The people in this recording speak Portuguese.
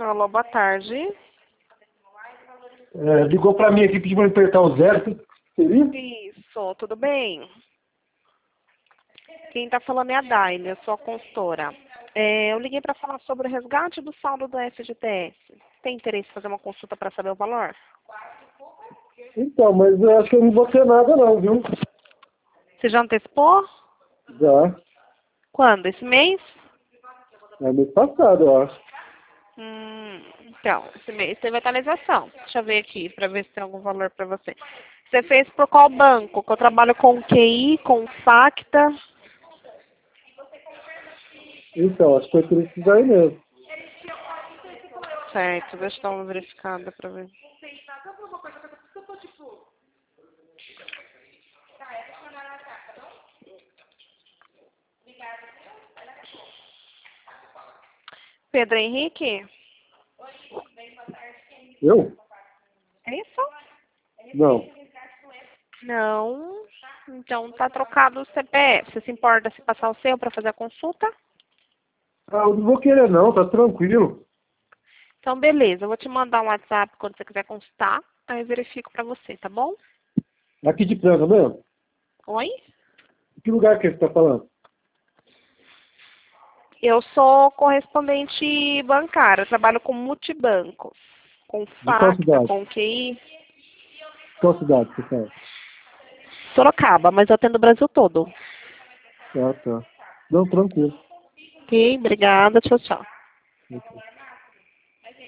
Alô, boa tarde. Ligou pra mim aqui pedindo pra apertar o zero. Seria? Isso, tudo bem? Quem tá falando é a Daile, eu sou a consultora. Eu liguei para falar sobre o resgate do saldo do FGTS. Tem interesse em fazer uma consulta para saber o valor? Então, mas eu acho que eu não vou ter nada não, viu? Você já antecipou? Já. Quando? Esse mês? É mês passado, eu acho. Então, esse mês teve atualização. Deixa eu ver aqui para ver se tem algum valor para você. Você fez por qual banco? Que eu trabalho com QI, com Facta. Então, acho que foi por isso daí mesmo. Certo, deixa eu dar uma verificada para ver. Pedro Henrique? Eu? É isso? Não. Não. Então tá trocado o CPF. Você se importa se passar o seu para fazer a consulta? Ah, eu não vou querer não, tá tranquilo. Então beleza, eu vou te mandar um WhatsApp quando você quiser consultar. Aí eu verifico para você, tá bom? Aqui de Franca mesmo? Oi? Que lugar que você tá falando? Eu sou correspondente bancária, eu trabalho com multibancos, com De qual Facta, cidade? com QI. Qual cidade você fala? Sorocaba, mas eu atendo o Brasil todo. Ah, tá. Não, tranquilo. Ok, obrigada, tchau, tchau. Ok.